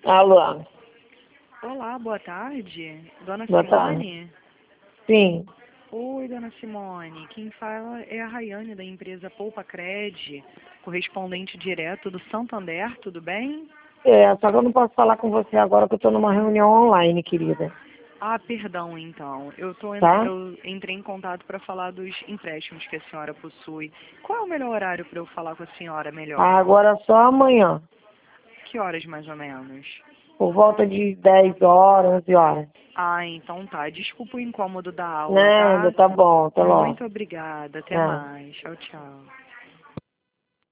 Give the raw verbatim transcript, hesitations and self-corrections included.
Alô? Olá, boa tarde. Dona Boa Simone? tarde. Sim. Oi, dona Simone. Quem fala é a Rayane, da empresa Poupa Cred, correspondente direto do Santander, tudo bem? É, só que eu não posso falar com você agora que eu estou numa reunião online, querida. Ah, perdão, então. Eu, tô, en- Tá? eu entrei em contato para falar dos empréstimos que a senhora possui. Qual é o melhor horário para eu falar com a senhora melhor? Ah, agora só amanhã. Que horas mais ou menos? Por volta de dez horas, onze horas. Ah, então tá. Desculpa o incômodo da aula, Nada, tá? tá bom, tá bom. Muito obrigada. Até Tá. mais. Tchau, tchau.